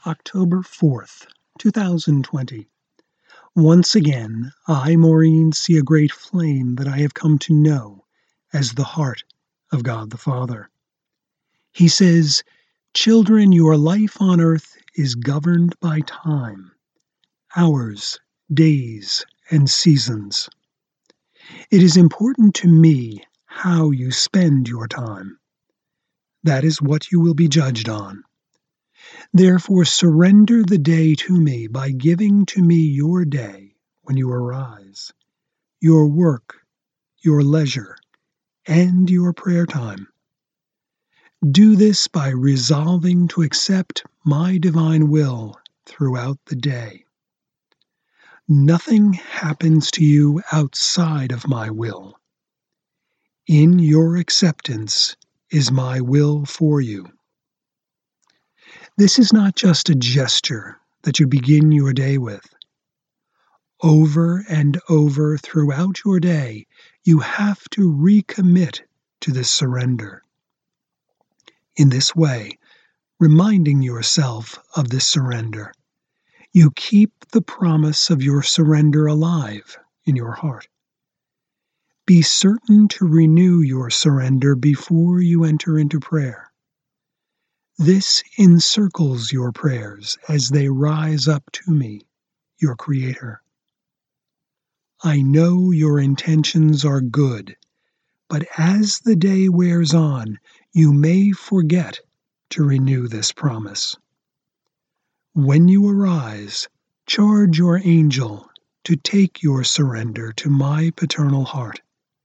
October 4th, 2020. Once again, I, Maureen, see a great flame that I have come to know as the heart of God the Father. He says, "Children, your life on earth is governed by time, hours, days, and seasons. It is important to me how you spend your time. That is what you will be judged on. Therefore surrender the day to me by giving to me your day when you arise, your work, your leisure, and your prayer time. Do this by resolving to accept my divine will throughout the day. Nothing happens to you outside of my will. In your acceptance is my will for you." This is not just a gesture that you begin your day with. Over and over throughout your day, you have to recommit to this surrender. In this way, reminding yourself of this surrender, you keep the promise of your surrender alive in your heart. Be certain to renew your surrender before you enter into prayer. This encircles your prayers as they rise up to me, your Creator. I know your intentions are good, but as the day wears on, you may forget to renew this promise. When you arise, charge your angel to take your surrender to my paternal heart.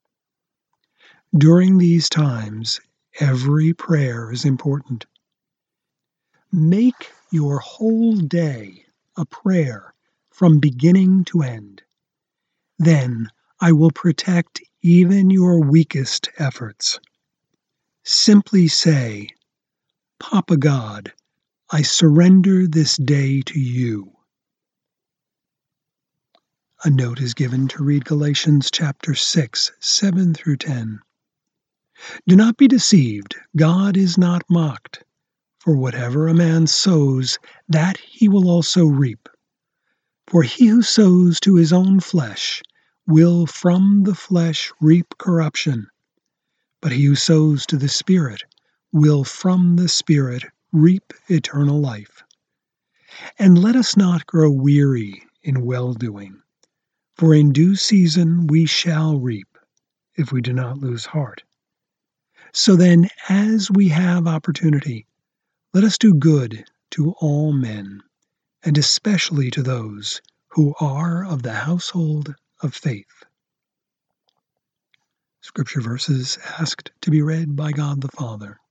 During these times, every prayer is important. Make your whole day a prayer from beginning to end. Then I will protect even your weakest efforts. Simply say, "Papa God, I surrender this day to you." A note is given to read Galatians chapter 6, 7 through 10. Do not be deceived, God is not mocked. For whatever a man sows, that he will also reap. For he who sows to his own flesh will from the flesh reap corruption, but he who sows to the Spirit will from the Spirit reap eternal life. And let us not grow weary in well-doing, for in due season we shall reap, if we do not lose heart. So then, as we have opportunity, let us do good to all men, and especially to those who are of the household of faith. Scripture verses asked to be read by God the Father.